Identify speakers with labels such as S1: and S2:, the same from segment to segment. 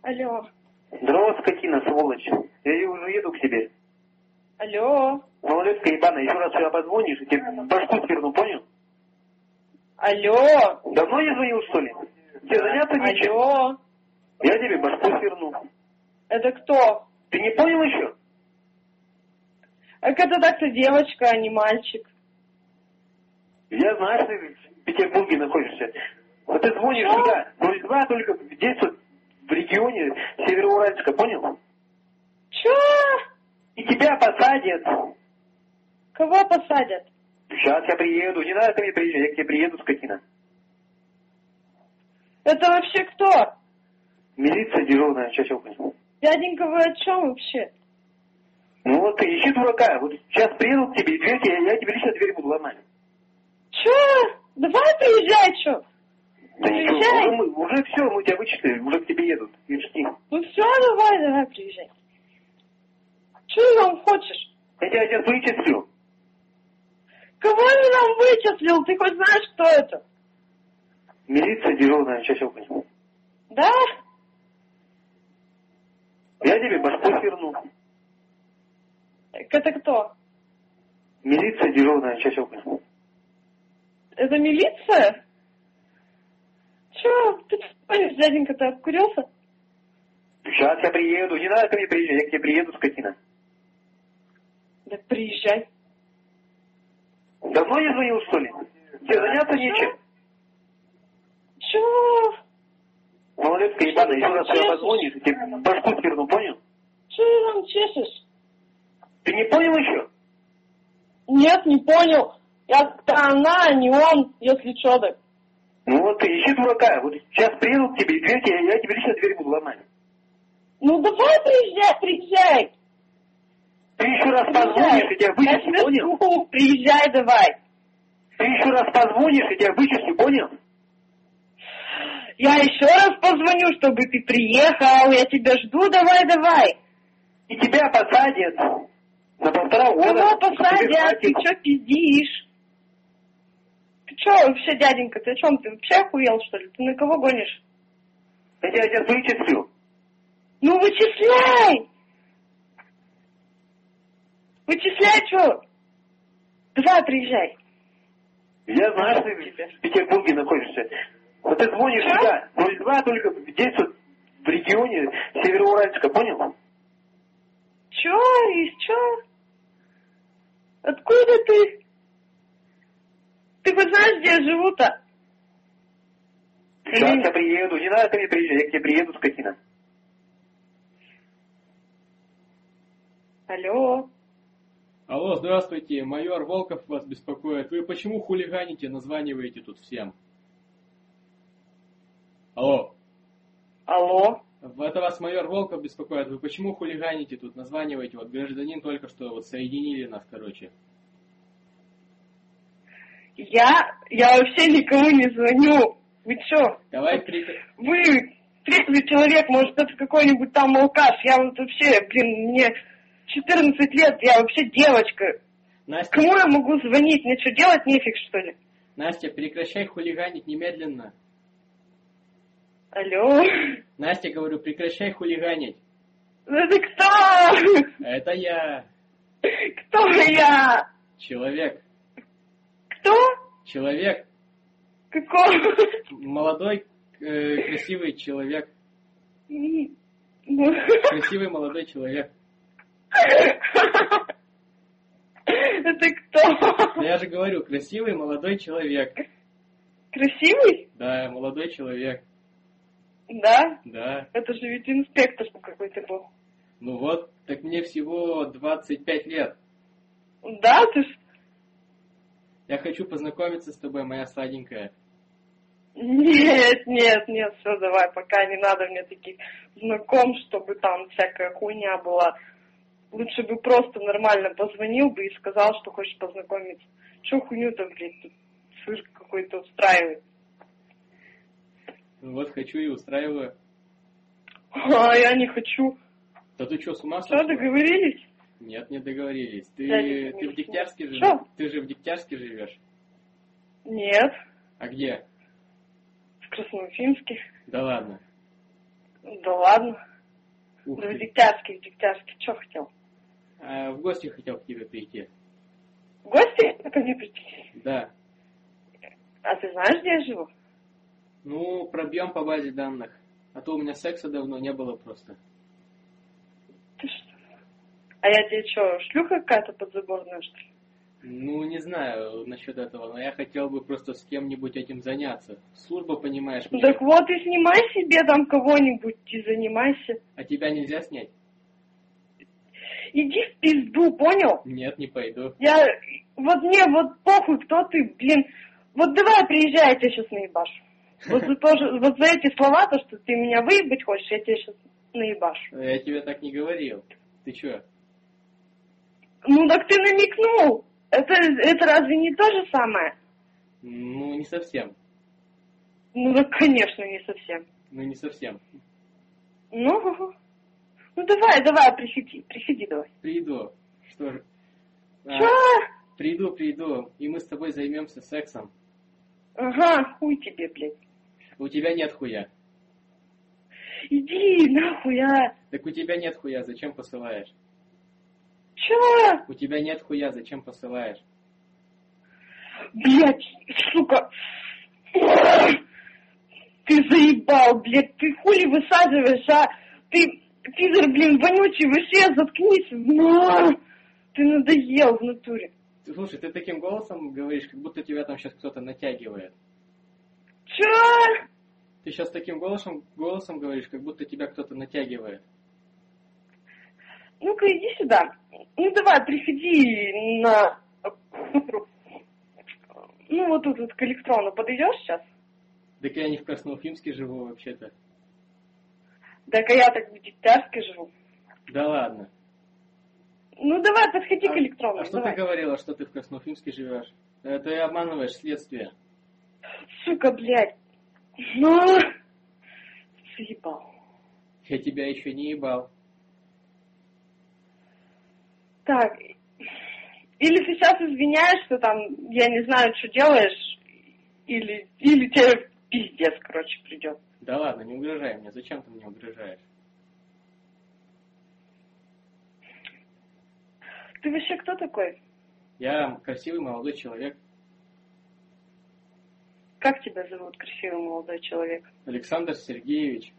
S1: Алло.
S2: Здорово, скотина, сволочь. Я уже еду к тебе.
S1: Алло.
S2: Малолетка ебаная, еще раз сюда позвонишь, и тебе башку сверну, понял?
S1: Алло.
S2: Давно не звонил, что ли? Тебе заняться нечем?
S1: Алло.
S2: Я тебе башку сверну.
S1: Это кто?
S2: Ты не понял еще?
S1: Так это так-то девочка, а не мальчик.
S2: Я знаю, что ты в Петербурге находишься. Вот ты звонишь
S1: Что?
S2: сюда. 02 только здесь вот в регионе Североуральска, понял?
S1: Чё?
S2: И тебя посадят.
S1: Кого посадят?
S2: Сейчас я приеду. Не надо ко мне приезжать, я к тебе приеду, скотина.
S1: Это вообще кто?
S2: Милиция дежурная, сейчас я понял.
S1: Дяденька, вы о чем вообще?
S2: Ну вот ты ищи дурака. Вот сейчас приеду к тебе, и дверь тебе, я тебе лично дверь буду ломать.
S1: Чё? Давай приезжай, чё?
S2: Да ничего,
S1: Приезжай.
S2: уже все, мы тебя вычислили, уже к тебе едут. И жди.
S1: Ну все, давай, приезжай. Чё ты нам хочешь?
S2: Я тебя сейчас вычислю.
S1: Кого ты нам вычислил? Ты хоть знаешь, кто это?
S2: Милиция дежурная, сейчас я понял.
S1: Да?
S2: Я тебе башку сверну.
S1: Так это кто?
S2: Милиция дежурная, сейчас я понял.
S1: Это милиция? Чё? Ты понял, дяденька, ты обкурился?
S2: Сейчас я приеду, не надо ко мне приезжать, я к тебе приеду, скотина.
S1: Да приезжай.
S2: Давно не звонил, что ли? Тебе заняться нечем?
S1: Чё?
S2: Малолетка ебаная, еще раз сюда позвонишь, и тебе башку сверну, понял?
S1: Чё ты там чешешь?
S2: Ты не понял еще?
S1: Нет, не понял. Я-то она, а не он, если чё так.
S2: Ну вот ты ищи дурака, вот сейчас приеду к тебе, и дверь тебе, я тебе лично дверь буду ломать.
S1: Ну давай приезжай.
S2: Ты еще раз позвонишь, и тебя
S1: Я
S2: вычислю,
S1: тебе
S2: понял?
S1: скажу, приезжай давай.
S2: Ты еще раз позвонишь, и тебя вычислю, понял?
S1: Я еще раз позвоню, чтобы ты приехал. Я тебя жду, давай.
S2: И тебя посадят на 1,5 года.
S1: Кого
S2: чтобы тебе
S1: посадят? Ты
S2: хватило.
S1: что пиздишь? Ты что вообще, дяденька, ты о чем? Ты вообще охуел, что ли? Ты на кого гонишь?
S2: Я тебя сейчас вычислю.
S1: Ну вычисляй! Вычисляй, что? Давай, приезжай.
S2: Я знаю, что ты в Петербурге находишься. Вот ты звонишь
S1: Что?
S2: сюда. 02 только здесь вот в регионе Североуральска, понял?
S1: Чё? Откуда ты? Ты хоть знаешь, где я живу-то?
S2: Сейчас я приеду. Не надо ко мне приезжать, я к тебе приеду, скотина.
S1: Алло.
S3: Алло, здравствуйте, майор Волков вас беспокоит. Вы почему хулиганите, названиваете тут всем? Алло. Это вас майор Волков беспокоит. Вы почему хулиганите тут, названиваете? Вот гражданин только что вот соединили нас, короче.
S1: Я вообще никому не звоню. Вы чё? Вы трезвый человек, может, это какой-нибудь там алкаш. Я вот вообще, мне 14 лет, я вообще девочка.
S3: Настя,
S1: Кому я могу звонить? Мне что, делать нефиг, что ли?
S3: Настя, прекращай хулиганить немедленно.
S1: Алло?
S3: Настя, говорю, прекращай хулиганить.
S1: Это кто?
S3: Это я.
S1: Кто я?
S3: Человек.
S1: Кто?
S3: Человек.
S1: Какой?
S3: Молодой, красивый человек.
S1: Ну.
S3: Красивый молодой человек.
S1: Это кто?
S3: Я же говорю, красивый молодой человек.
S1: Красивый?
S3: Да, молодой человек.
S1: Да?
S3: Да.
S1: Это же ведь инспектор какой-то был.
S3: Ну вот, так мне всего 25 лет.
S1: Да, ты ж...
S3: Я хочу познакомиться с тобой, моя сладенькая.
S1: Нет, все, давай, пока не надо мне таких знакомств, чтобы там всякая хуйня была. Лучше бы просто нормально позвонил бы и сказал, что хочешь познакомиться. Че хуйню-то, блядь, тут цирк какой-то устраивает.
S3: Ну вот, хочу и устраиваю.
S1: А я не хочу.
S3: Да ты что, с ума сошла?
S1: Что, договорились?
S3: Нет, не договорились. Ты
S1: Да,
S3: в Дегтярске живешь?
S1: Что?
S3: Ты же в Дегтярске живешь?
S1: Нет.
S3: А где?
S1: В Красноуфимске.
S3: Да ладно.
S1: Да ладно.
S3: Ух
S1: Да в
S3: ты.
S1: Дегтярске. Что хотел?
S3: В гости хотел к тебе прийти.
S1: В гости ко мне прийти?
S3: Да.
S1: А ты знаешь, где я живу?
S3: Ну, пробьем по базе данных. А то у меня секса давно не было просто.
S1: Ты что? А я тебе что, шлюха какая-то подзаборная, что ли?
S3: Ну, не знаю насчет этого, но я хотел бы просто с кем-нибудь этим заняться. Служба, понимаешь, мне...
S1: Так вот и снимай себе там кого-нибудь и занимайся.
S3: А тебя нельзя снять?
S1: Иди в пизду, понял?
S3: Нет, не пойду.
S1: Вот мне вот похуй, кто ты, блин. Вот давай приезжай, я тебя сейчас наебашу. Вот за эти слова, то, что ты меня выебать хочешь, я тебя сейчас наебашу.
S3: Я тебе так не говорил. Ты чё?
S1: Ну так ты намекнул. Это разве не то же самое?
S3: Ну, не совсем.
S1: Ну так, конечно, не совсем.
S3: Ну, не совсем.
S1: Ну давай, приходи давай.
S3: Приду. Что же?
S1: Чё?
S3: Приду. И мы с тобой займемся сексом.
S1: Ага, хуй тебе, блядь.
S3: У тебя нет хуя.
S1: Иди нахуй, а.
S3: Так у тебя нет хуя, зачем посылаешь?
S1: Чё?
S3: У тебя нет хуя, зачем посылаешь?
S1: Блядь, сука. Ты заебал, блядь, ты хули высаживаешь, а? Ты, пидор, блин, вонючий, вообще заткнись. Ты надоел в натуре.
S3: Слушай, ты таким голосом говоришь, как будто тебя там сейчас кто-то натягивает.
S1: Чё?
S3: Ты сейчас таким голосом говоришь, как будто тебя кто-то натягивает.
S1: Ну-ка, иди сюда. Ну, давай, приходи на... Ну, вот тут вот к электрону подойдешь сейчас?
S3: Так я не в Красноуфимске живу вообще-то.
S1: Так, а я так в Дегтярске живу.
S3: Да ладно.
S1: Ну, давай, подходи к электрону.
S3: А что
S1: давай.
S3: ты говорила, что ты в Красноуфимске живешь? Ты обманываешь следствие.
S1: Сука, блядь. Ну, заебал.
S3: Я тебя еще не ебал.
S1: Так, или ты сейчас извиняешься, там, я не знаю, что делаешь, или тебе пиздец, короче, придет.
S3: Да ладно, не угрожай мне. Зачем ты мне угрожаешь?
S1: Ты вообще кто такой?
S3: Я красивый молодой человек.
S1: Как тебя зовут, красивый молодой человек?
S3: Александр Сергеевич.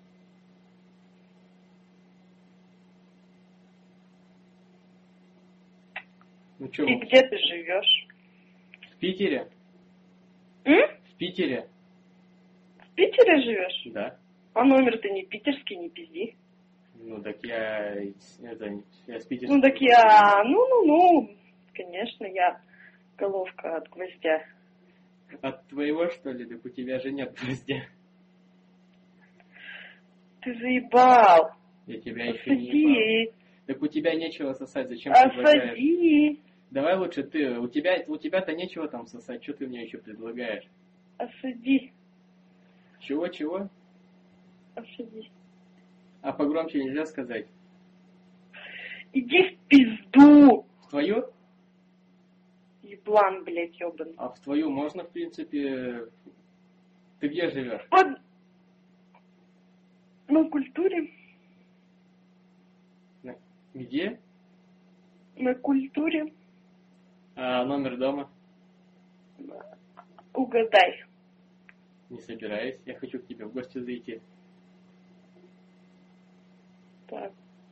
S3: Ну что,
S1: И где ты живешь?
S3: в Питере?
S1: М?
S3: В Питере?
S1: В Питере живешь?
S3: Да.
S1: А номер-то не питерский, не пизди.
S3: Ну так я с Питера.
S1: Ну так я, конечно, я головка от гвоздя.
S3: От твоего, что ли? Так у тебя же нет гвоздя.
S1: Ты заебал.
S3: Я тебя еще не ебал.
S1: Осади.
S3: Так у тебя нечего сосать, зачем ты предлагаешь?
S1: Осади.
S3: Давай лучше ты. У тебя-то нечего там сосать, что ты мне еще предлагаешь?
S1: Осади.
S3: Чего?
S1: Осади.
S3: А погромче нельзя сказать?
S1: Иди в пизду.
S3: В твою?
S1: Еблан, блядь, ёбан.
S3: А в твою можно, в принципе... Ты где живешь?
S1: На культуре.
S3: Где?
S1: На культуре.
S3: А номер дома?
S1: Угадай.
S3: Не собираюсь. Я хочу к тебе в гости зайти.
S1: Так.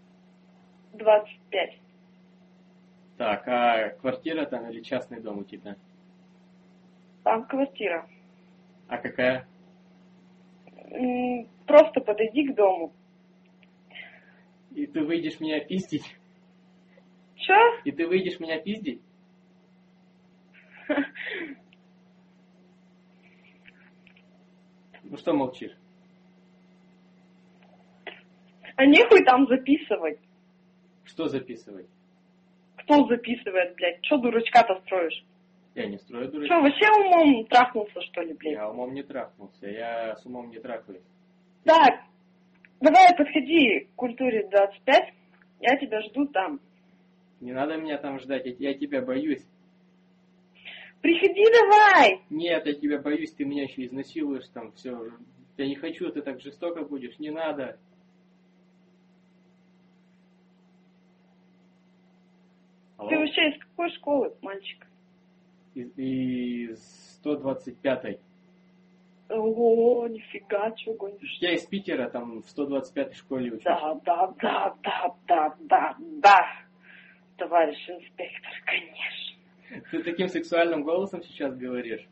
S1: 25.
S3: Так, а квартира там или частный дом у тебя?
S1: Там квартира.
S3: А какая?
S1: Просто подойди к дому.
S3: И ты выйдешь меня пиздить?
S1: Чё?
S3: И ты выйдешь меня пиздить? Ну что молчишь?
S1: А нехуй там записывать.
S3: Что записывать?
S1: Кто записывает, блядь? Чё дурачка-то строишь?
S3: Я не строю дурачка.
S1: Чё, вообще умом трахнулся, что ли, блядь?
S3: Я умом не трахнулся. Я с умом не трахаюсь.
S1: Так, давай подходи к культуре 25. Я тебя жду там.
S3: Не надо меня там ждать, я тебя боюсь.
S1: Приходи давай!
S3: Нет, я тебя боюсь, ты меня еще изнасилуешь там, все. Я не хочу, ты так жестоко будешь, не надо. Алло?
S1: Ты вообще из какой школы, мальчик?
S3: Из 125-й.
S1: Ого, нифига, чего гонишь?
S3: Я из Питера, там в 125-й школе учусь.
S1: Да. Товарищ инспектор, конечно.
S3: Ты таким сексуальным голосом сейчас говоришь?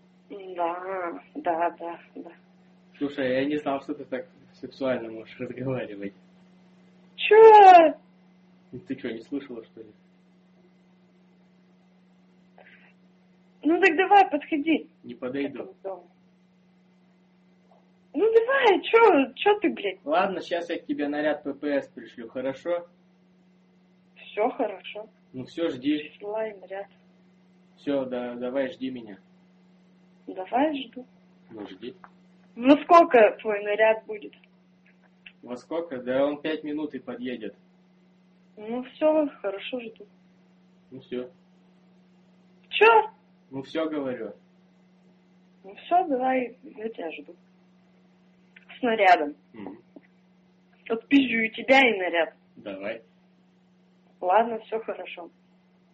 S1: Да.
S3: Слушай, я не знал, что ты так сексуально можешь разговаривать.
S1: Чё?
S3: Ты что, не слышала, что ли?
S1: Ну так давай, подходи.
S3: Не
S1: к
S3: подойду.
S1: этому дому. Ну давай, чё ты, блядь?
S3: Ладно, сейчас я к тебе наряд ППС пришлю, хорошо?
S1: Все хорошо.
S3: Ну все, жди.
S1: Присылай наряд.
S3: Все, да, давай, жди меня.
S1: Давай, жду.
S3: Ну, жди.
S1: Ну сколько твой наряд будет?
S3: Во сколько? Да он 5 минут и подъедет.
S1: Ну все, хорошо, жду.
S3: Ну все.
S1: Чё?
S3: Ну все, говорю.
S1: Ну все, давай, я тебя жду. С нарядом.
S3: Мгм.
S1: Отпизжу и тебя, и наряд.
S3: Давай.
S1: Ладно, все хорошо.